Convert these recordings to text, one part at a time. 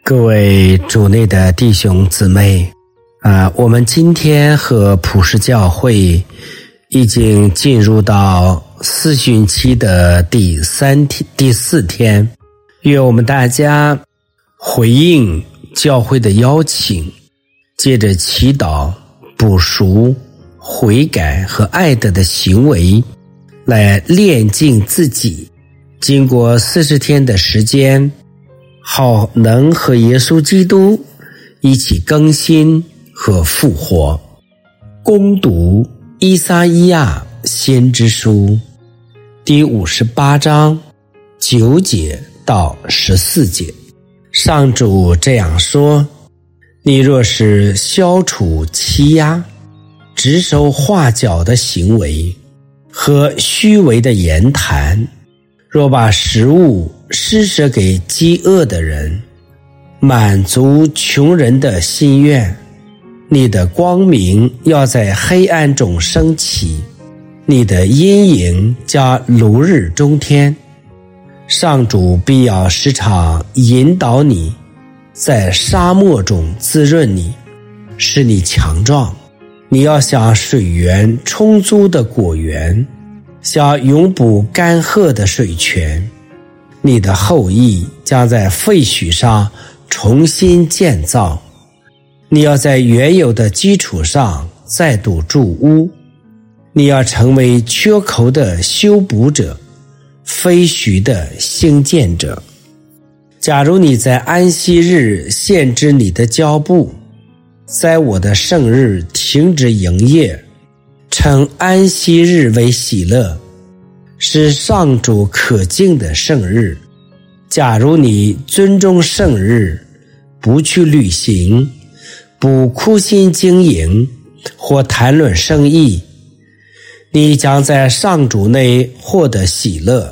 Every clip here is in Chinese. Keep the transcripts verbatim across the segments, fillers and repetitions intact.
各位主内的弟兄姊妹啊，我们今天和普世教会已经进入到四旬期的第三天、第四天，愿我们大家回应教会的邀请，借着祈祷、补赎、悔改和爱德的行为来炼净自己，经过四十天的时间，好能和耶稣基督一起更新和复活。攻读以赛亚先知书第五十八章九节到十四节，上主这样说：你若是消除欺压、指手画脚的行为和虚伪的言谈，若把食物施舍给饥饿的人，满足穷人的心愿，你的光明要在黑暗中升起，你的阴影将如日中天。上主必要时常引导你，在沙漠中滋润你，使你强壮。你要像水源充足的果园，像永不干涸的水泉。你的后裔将在废墟上重新建造，你要在原有的基础上再度筑屋。你要成为缺口的修补者，废墟的兴建者。假如你在安息日限制你的脚步，在我的圣日停止营业，称安息日为喜乐，是上主可敬的圣日。假如你尊重圣日，不去旅行，不苦心经营或谈论生意，你将在上主内获得喜乐。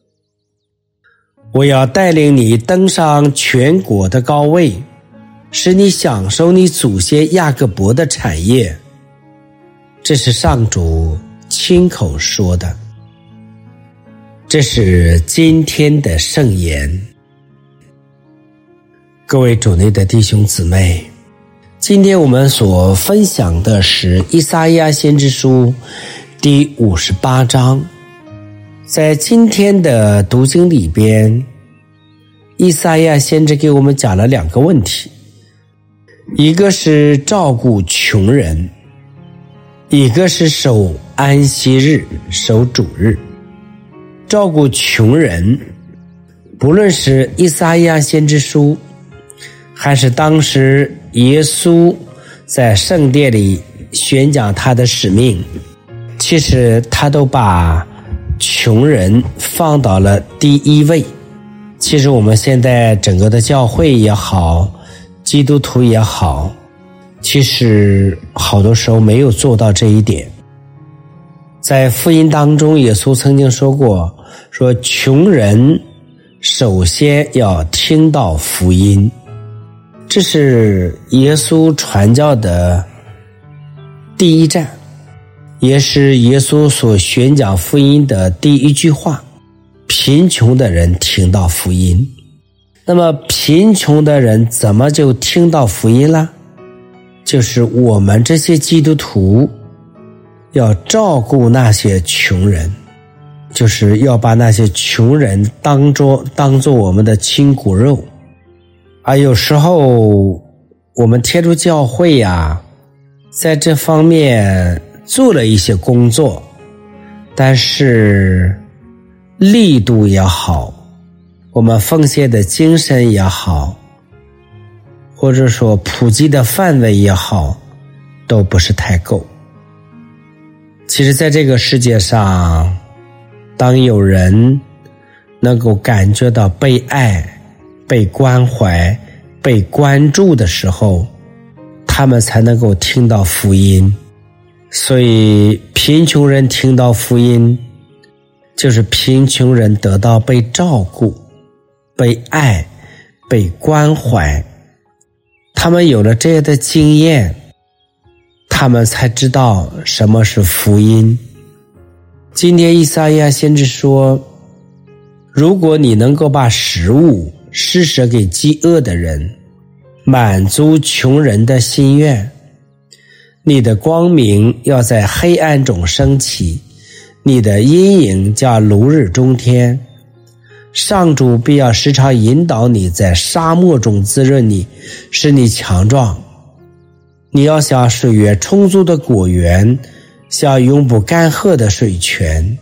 我要带领你登上全国的高位，使你享受你祖先雅各伯的产业。这是上主亲口说的。这是今天的圣言。各位主内的弟兄姊妹，今天我们所分享的是以赛亚先知书第五十八章。在今天的读经里边，以赛亚先知给我们讲了两个问题，一个是照顾穷人，一个是守安息日、守主日。照顾穷人，不论是以赛亚先知书，还是当时耶稣在圣殿里宣讲他的使命，其实他都把穷人放到了第一位。其实我们现在整个的教会也好，基督徒也好，其实好多时候没有做到这一点。在福音当中，耶稣曾经说过，说穷人首先要听到福音，这是耶稣传教的第一站，也是耶稣所宣讲福音的第一句话。贫穷的人听到福音，那么贫穷的人怎么就听到福音了？就是我们这些基督徒要照顾那些穷人，就是要把那些穷人当作当作我们的亲骨肉。啊，有时候我们天主教会呀，在这方面做了一些工作，但是力度也好，我们奉献的精神也好，或者说普及的范围也好，都不是太够。其实在这个世界上，当有人能够感觉到被爱、被关怀、被关注的时候，他们才能够听到福音。所以贫穷人听到福音，就是贫穷人得到被照顾、被爱、被关怀。他们有了这样的经验，他们才知道什么是福音。今天以赛亚先知说，如果你能够把食物施舍给饥饿的人， 满足穷人的心愿。你的光明要在黑暗中升起，你的阴影叫如日中天。上主必要时常引导你，在沙漠中滋润你，使你强壮。你要像水源充足的果园，像永不干涸的水泉。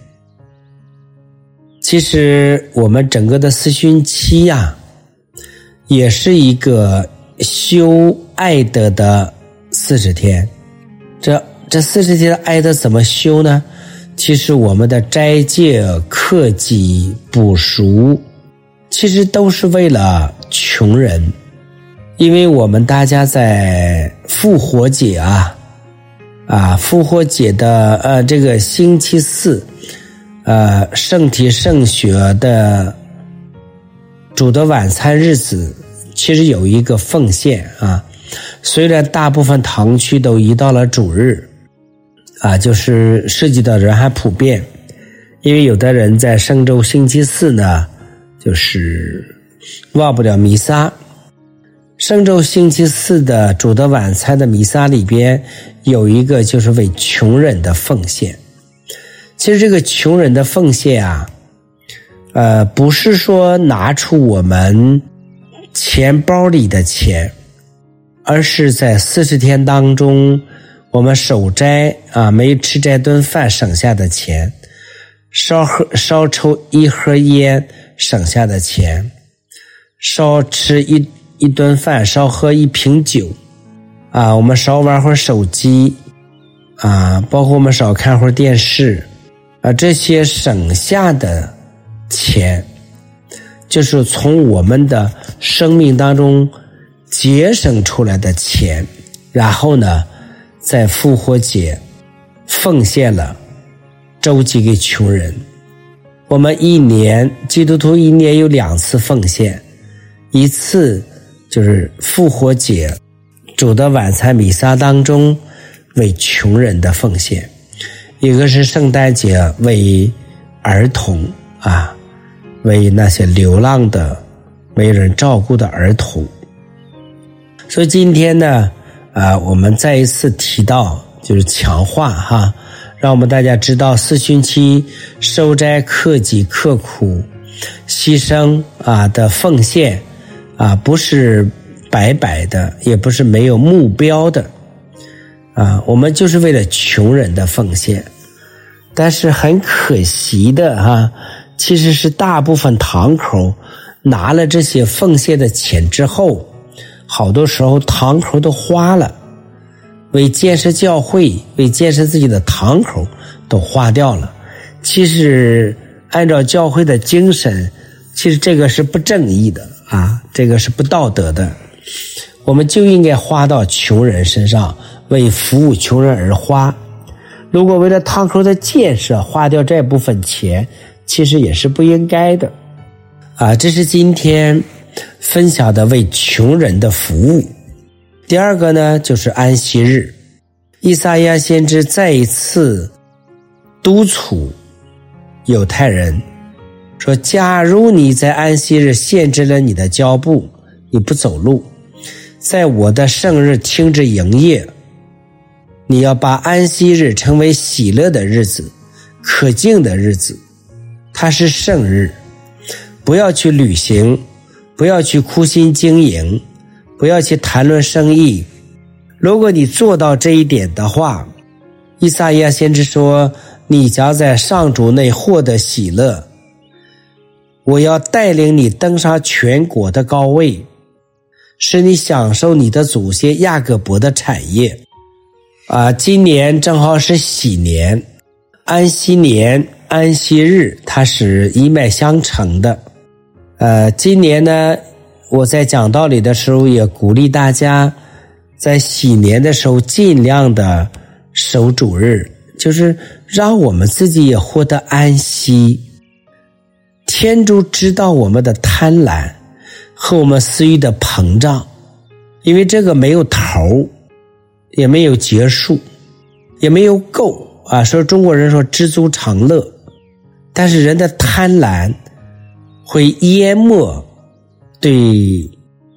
其实我们整个的四旬期呀、啊，也是一个修爱德的四十天。这这四十天的爱德怎么修呢？其实我们的斋戒、克己、补赎，其实都是为了穷人。因为我们大家在复活节啊，啊，复活节的呃这个星期四，呃，圣体圣血的主的晚餐日子，其实有一个奉献啊。虽然大部分堂区都移到了主日，啊，就是涉及的人还普遍，因为有的人在圣周星期四呢，就是忘不了弥撒。圣周星期四的主的晚餐的弥撒里边有一个就是为穷人的奉献。其实这个穷人的奉献啊，呃，不是说拿出我们钱包里的钱，而是在四十天当中，我们守斋啊，没吃这顿饭省下的钱，少喝少抽一盒烟省下的钱，少吃一一顿饭，少喝一瓶酒，啊，我们少玩会儿手机，啊，包括我们少看会儿电视，啊，这些省下的钱，就是从我们的生命当中节省出来的钱，然后呢，在复活节奉献了，周济给穷人。我们一年基督徒一年有两次奉献，一次就是复活节主的晚餐弥撒当中为穷人的奉献，一个是圣诞节为儿童啊，为那些流浪的没人照顾的儿童。所以今天呢，啊、呃，我们再一次提到就是强化哈，让我们大家知道四旬期守斋克己克苦牺牲啊的奉献啊，不是白白的，也不是没有目标的啊，我们就是为了穷人的奉献。但是很可惜的哈，其实是大部分堂口拿了这些奉献的钱之后，好多时候堂口都花了，为建设教会，为建设自己的堂口都花掉了。其实按照教会的精神，其实这个是不正义的啊，这个是不道德的。我们就应该花到穷人身上，为服务穷人而花。如果为了堂口的建设花掉这部分钱，其实也是不应该的啊。这是今天分享的为穷人的服务。第二个呢，就是安息日。以赛亚先知再一次督促犹太人说，假如你在安息日限制了你的脚步，你不走路，在我的圣日停止营业，你要把安息日成为喜乐的日子，可敬的日子，它是圣日。不要去旅行，不要去苦心经营，不要去谈论生意。如果你做到这一点的话，以赛亚先知说，你将在上主内获得喜乐。我要带领你登上全国的高位，使你享受你的祖先雅各伯的产业。啊，今年正好是喜年，安息年、安息日，它是一脉相承的。呃，今年呢，我在讲道理的时候也鼓励大家，在喜年的时候尽量的守主日，就是让我们自己也获得安息。天主知道我们的贪婪和我们私欲的膨胀，因为这个没有头，也没有结束，也没有够啊。说中国人说知足常乐，但是人的贪婪会淹没对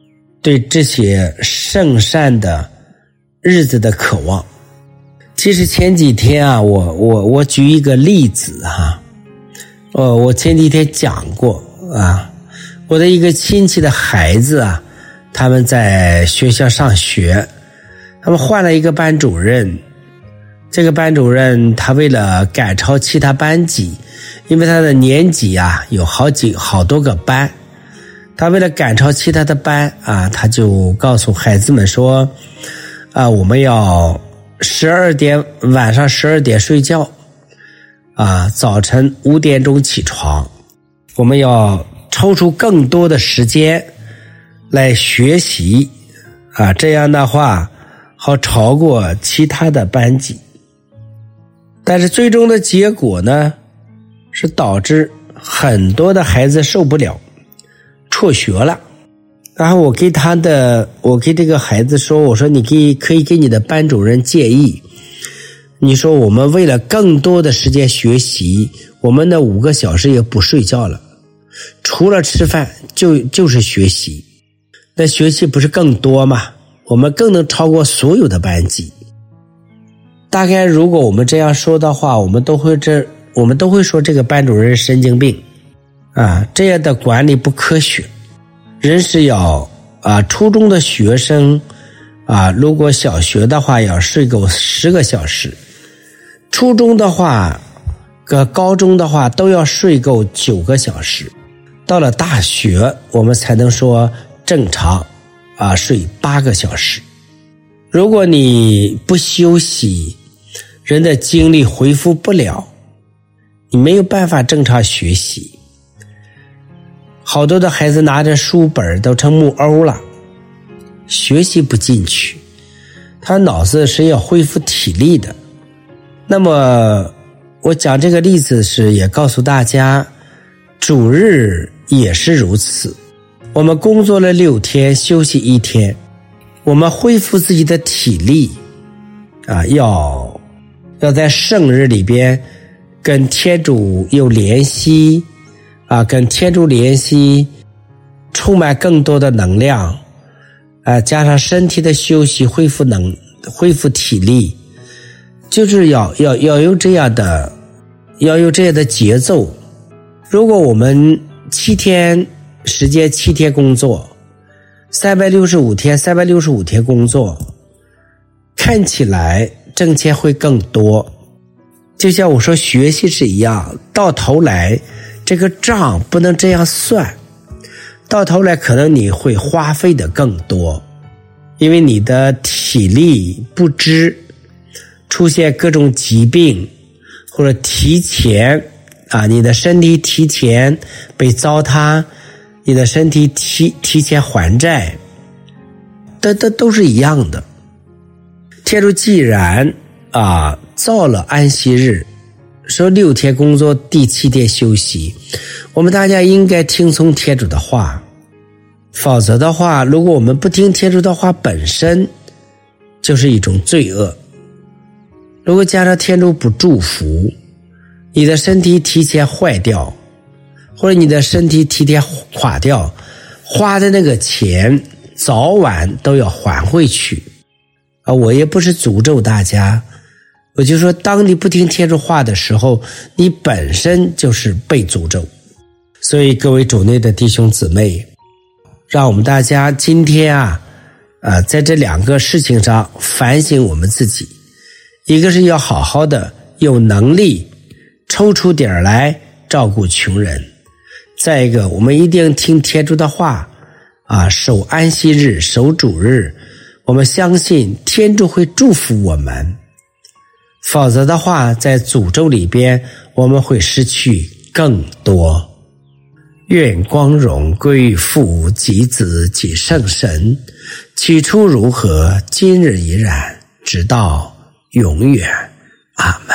对这些圣善的日子的渴望。其实前几天啊，我我我举一个例子哈，呃，我前几天讲过啊，我的一个亲戚的孩子啊，他们在学校上学，他们换了一个班主任。这个班主任他为了赶超其他班级，因为他的年级啊有好几好多个班，他为了赶超其他的班啊，他就告诉孩子们说啊，我们要十二点晚上十二点睡觉啊，早晨五点钟起床，我们要抽出更多的时间来学习啊，这样的话好超过其他的班级。但是最终的结果呢，是导致很多的孩子受不了，辍学了。然后我给他的，我给这个孩子说，我说你可以可以给你的班主任建议，你说我们为了更多的时间学习，我们的五个小时也不睡觉了，除了吃饭就就是学习，那学习不是更多吗？我们更能超过所有的班级。大概如果我们这样说的话，我们都会这我们都会说这个班主任神经病啊，这样的管理不科学。人是要啊，初中的学生啊，如果小学的话要睡够十个小时，初中的话和高中的话都要睡够九个小时，到了大学我们才能说正常啊睡八个小时。如果你不休息，人的精力恢复不了，你没有办法正常学习。好多的孩子拿着书本都成木偶了，学习不进去，他脑子是要恢复体力的。那么我讲这个例子是也告诉大家，主日也是如此，我们工作了六天，休息一天，我们恢复自己的体力啊，要要在圣日里边跟天主有联系啊，跟天主联系，充满更多的能量啊，加上身体的休息，恢复能恢复体力，就是要要要有这样的要有这样的节奏。如果我们七天时间七天工作，三百六十五天三百六十五天工作，看起来挣钱会更多。就像我说学习是一样，到头来这个账不能这样算，到头来可能你会花费的更多，因为你的体力不支，出现各种疾病，或者提前啊，你的身体提前被糟蹋，你的身体提提前还债，这这都是一样的。天主既然啊造了安息日，说六天工作，第七天休息，我们大家应该听从天主的话。否则的话，如果我们不听天主的话，本身就是一种罪恶。如果加上天主不祝福，你的身体提前坏掉，或者你的身体提前垮掉，花的那个钱早晚都要还回去啊！我也不是诅咒大家，我就说当你不听天主话的时候，你本身就是被诅咒。所以各位主内的弟兄姊妹，让我们大家今天啊呃，在这两个事情上反省我们自己。一个是要好好的有能力抽出点来照顾穷人，再一个我们一定听天主的话啊，守安息日，守主日，我们相信天主会祝福我们。否则的话，在诅咒里边我们会失去更多。愿光荣归于父及子及圣神，起初如何，今日已然，直到永远。阿们。